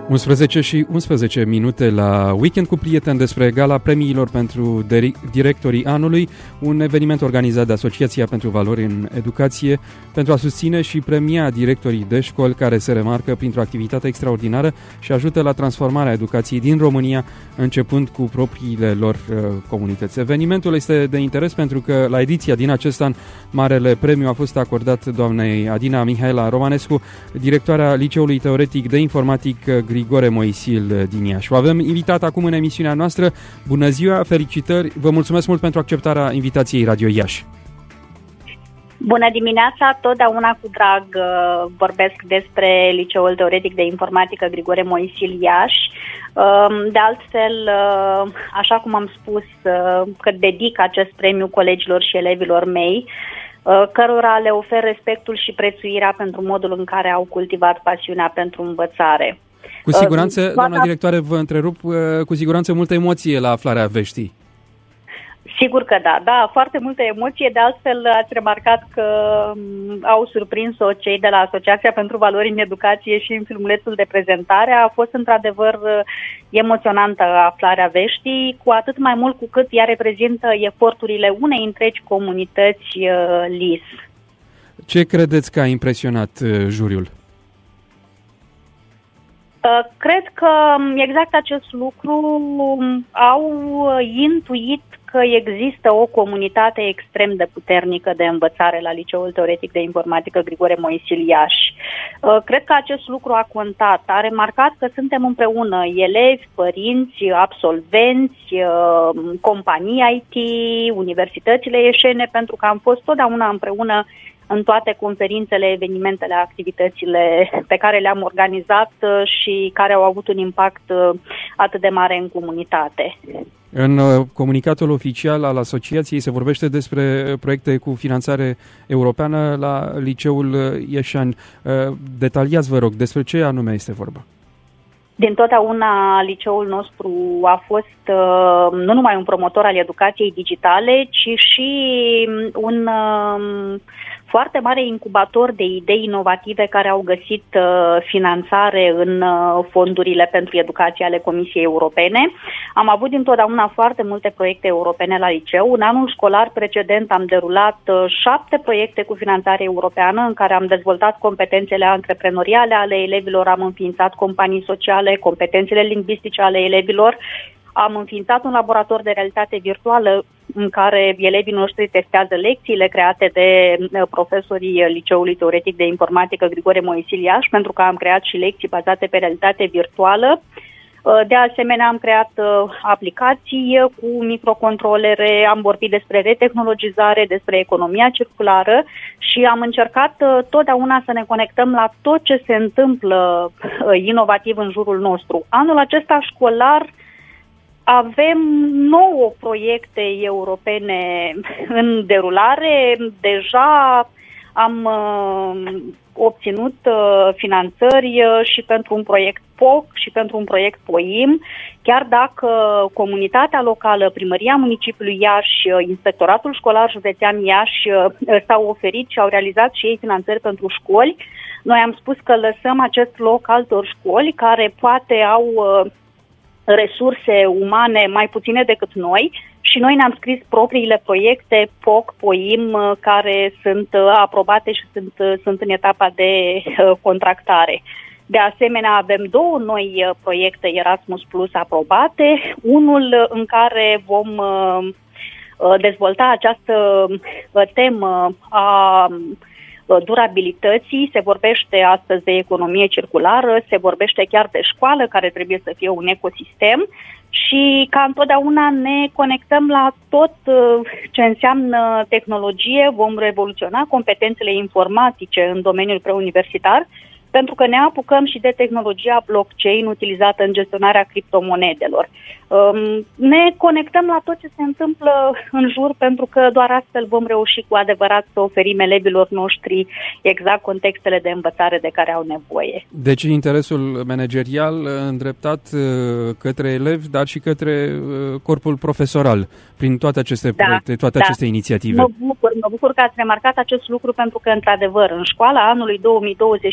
11 și 11 minute la Weekend cu prieteni despre gala premiilor pentru directorii anului, un eveniment organizat de Asociația pentru Valori în Educație pentru a susține și premia directorii de școli care se remarcă printr-o activitate extraordinară și ajută la transformarea educației din România, începând cu propriile lor comunități. Evenimentul este de interes pentru că la ediția din acest an marele premiu a fost acordat doamnei Adina Mihaela Romanescu, directoarea Liceului Teoretic de Informatic Grigore Moisil din Iași. O avem invitat acum în emisiunea noastră. Bună ziua, felicitări, vă mulțumesc mult pentru acceptarea invitației Radio Iași. Bună dimineața, totdeauna cu drag vorbesc despre Liceul Teoretic de Informatică Grigore Moisil Iași. De altfel, așa cum am spus, că dedic acest premiu colegilor și elevilor mei, cărora le ofer respectul și prețuirea pentru modul în care au cultivat pasiunea pentru învățare. Cu siguranță, doamna directoare, vă întrerup, cu siguranță multă emoție la aflarea veștii. Sigur că da, foarte multă emoție. De altfel, ați remarcat că au surprins-o cei de la Asociația pentru Valori în Educație și în filmulețul de prezentare. A fost într-adevăr emoționantă aflarea veștii, cu atât mai mult cu cât ea reprezintă eforturile unei întregi comunități LIS. Ce credeți că a impresionat juriul? Cred că exact acest lucru au intuit că există o comunitate extrem de puternică de învățare la Liceul Teoretic de Informatică Grigore Moisil Iași. Cred că acest lucru a contat. A remarcat că suntem împreună elevi, părinți, absolvenți, companii IT, universitățile ieșene, pentru că am fost totdeauna împreună în toate conferințele, evenimentele, activitățile pe care le-am organizat și care au avut un impact atât de mare în comunitate. În comunicatul oficial al asociației se vorbește despre proiecte cu finanțare europeană la Liceul Ieșani. Detaliați, vă rog, despre ce anume este vorba? Din totdeauna liceul nostru a fost nu numai un promotor al educației digitale, ci și un foarte mare incubator de idei inovative care au găsit finanțare în fondurile pentru educație ale Comisiei Europene. Am avut dintotdeauna foarte multe proiecte europene la liceu. În anul școlar precedent am derulat 7 proiecte cu finanțare europeană în care am dezvoltat competențele antreprenoriale ale elevilor, am înființat companii sociale, competențele lingvistice ale elevilor. Am înființat un laborator de realitate virtuală în care elevii noștri testează lecțiile create de profesorii Liceului Teoretic de Informatică Grigore Moisil Iași, pentru că am creat și lecții bazate pe realitate virtuală. De asemenea, am creat aplicații cu microcontrolere, am vorbit despre retehnologizare, despre economia circulară și am încercat totdeauna să ne conectăm la tot ce se întâmplă inovativ în jurul nostru. Anul acesta școlar avem 9 proiecte europene în derulare. Deja am obținut finanțări și pentru un proiect POC și pentru un proiect POIM, chiar dacă comunitatea locală, Primăria Municipiului Iași, Inspectoratul Școlar Județean Iași s-au oferit și au realizat și ei finanțări pentru școli. Noi am spus că lăsăm acest loc altor școli care poate au resurse umane mai puține decât noi și noi ne-am scris propriile proiecte POC, POIM, care sunt aprobate și sunt în etapa de contractare. De asemenea, avem 2 noi proiecte Erasmus Plus aprobate, unul în care vom dezvolta această temă a durabilității, se vorbește astăzi de economie circulară, se vorbește chiar de școală care trebuie să fie un ecosistem și ca întotdeauna ne conectăm la tot ce înseamnă tehnologie, vom revoluționa competențele informatice în domeniul preuniversitar, pentru că ne apucăm și de tehnologia blockchain utilizată în gestionarea criptomonedelor. Ne conectăm la tot ce se întâmplă în jur, pentru că doar astfel vom reuși cu adevărat să oferim elevilor noștri exact contextele de învățare de care au nevoie. Deci interesul managerial îndreptat către elevi, dar și către corpul profesoral, prin toate aceste proiecte, toate aceste inițiative. Mă bucur că ați remarcat acest lucru, pentru că, într-adevăr, în școala anului 2021, cum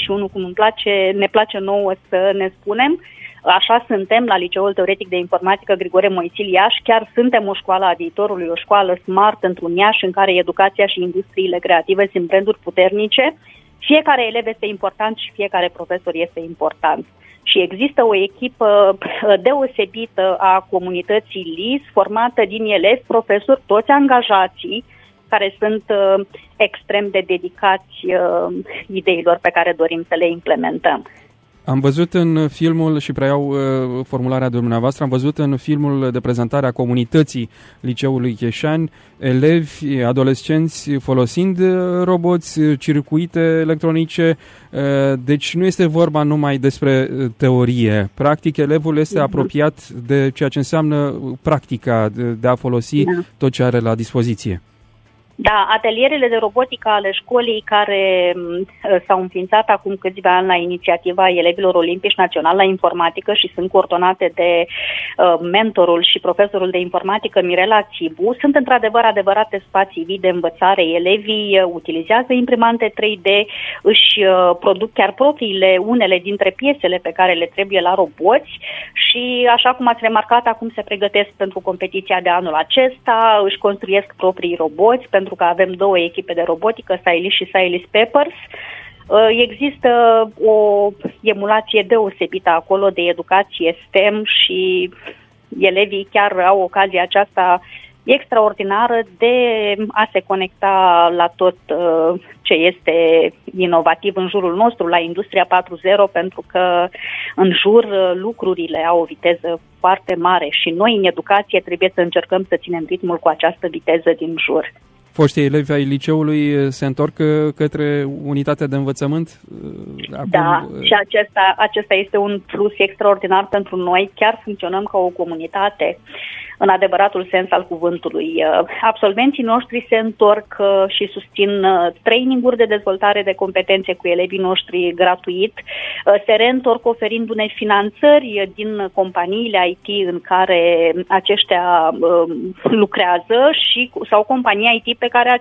ne place nouă să ne spunem. Așa suntem la Liceul Teoretic de Informatică Grigore Moisil Iași, chiar suntem o școală a viitorului, o școală smart într-un Iași în care educația și industriile creative sunt branduri puternice. Fiecare elev este important și fiecare profesor este important. Și există o echipă deosebită a comunității LIS, formată din elevi, profesori, toți angajații, care sunt extrem de dedicați ideilor pe care dorim să le implementăm. Am văzut în filmul, și preiau formularea dumneavoastră, am văzut în filmul de prezentare a comunității Liceului Cheșani, elevi, adolescenți folosind roboți, circuite electronice, deci nu este vorba numai despre teorie. Practic, elevul este apropiat de ceea ce înseamnă practica, de a folosi tot ce are la dispoziție. Da, atelierele de robotică ale școlii care s-au înființat acum câțiva ani la inițiativa elevilor olimpici naționali la informatică și sunt coordonate de mentorul și profesorul de informatică Mirela Țibu, sunt într-adevăr adevărate spații vii de învățare. Elevii utilizează imprimante 3D, își produc chiar propriile unele dintre piesele pe care le trebuie la roboți și, așa cum ați remarcat, acum se pregătesc pentru competiția de anul acesta, își construiesc proprii roboți, pentru că avem 2 echipe de robotică, Silis și Silis Peppers. Există o emulație deosebită acolo de educație STEM și elevii chiar au ocazia aceasta extraordinară de a se conecta la tot ce este inovativ în jurul nostru, la Industria 4.0, pentru că în jur lucrurile au o viteză foarte mare și noi în educație trebuie să încercăm să ținem ritmul cu această viteză din jur. Foștii elevi ai liceului se întorc către unitatea de învățământ? Acum... Da, și acesta este un plus extraordinar pentru noi. Chiar funcționăm ca o comunitate în adevăratul sens al cuvântului. Absolvenții noștri se întorc și susțin traininguri de dezvoltare de competențe cu elevii noștri gratuit. Se reîntorc oferindu-ne finanțări din companiile IT în care aceștia lucrează sau companii IT pe care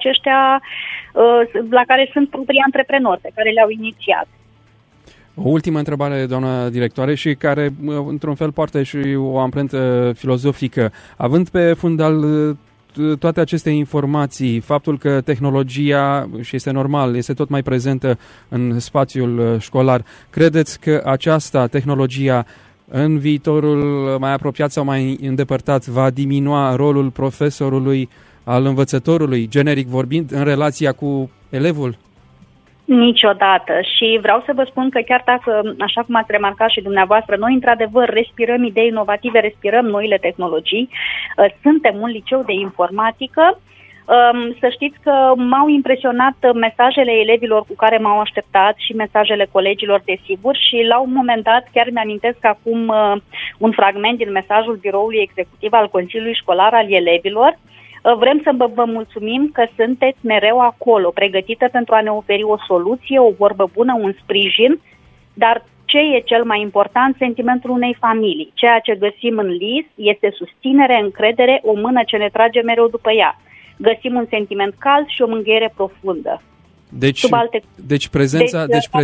la care sunt proprii antreprenori, pe care le-au inițiat. O ultimă întrebare, doamna directoare, și care, într-un fel, poartă și o amprentă filozofică. Având pe fundal toate aceste informații, faptul că tehnologia, și este normal, este tot mai prezentă în spațiul școlar, credeți că această tehnologia în viitorul mai apropiat sau mai îndepărtat va diminua rolul profesorului, al învățătorului, generic vorbind, în relația cu elevul? Niciodată. Și vreau să vă spun că chiar dacă, așa cum ați remarcat și dumneavoastră, noi într-adevăr respirăm idei inovative, respirăm noile tehnologii, suntem un liceu de informatică, să știți că m-au impresionat mesajele elevilor cu care m-au așteptat și mesajele colegilor, desigur, și la un moment dat, chiar mi-amintesc acum un fragment din mesajul biroului executiv al Consiliului Școlar al elevilor. Vrem să vă mulțumim că sunteți mereu acolo, pregătită pentru a ne oferi o soluție, o vorbă bună, un sprijin, dar ce e cel mai important? Sentimentul unei familii. Ceea ce găsim în LIS este susținere, încredere, o mână ce ne trage mereu după ea. Găsim un sentiment cald și o mângâiere profundă. Deci prezența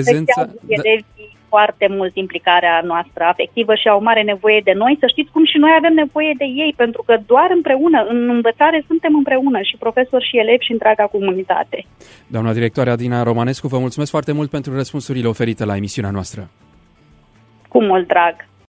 foarte mult implicarea noastră afectivă și au mare nevoie de noi. Să știți cum și noi avem nevoie de ei, pentru că doar împreună, în învățare, suntem împreună, și profesori și elevi și întreaga comunitate. Doamna directoare Adina Romanescu, vă mulțumesc foarte mult pentru răspunsurile oferite la emisiunea noastră. Cu mult drag!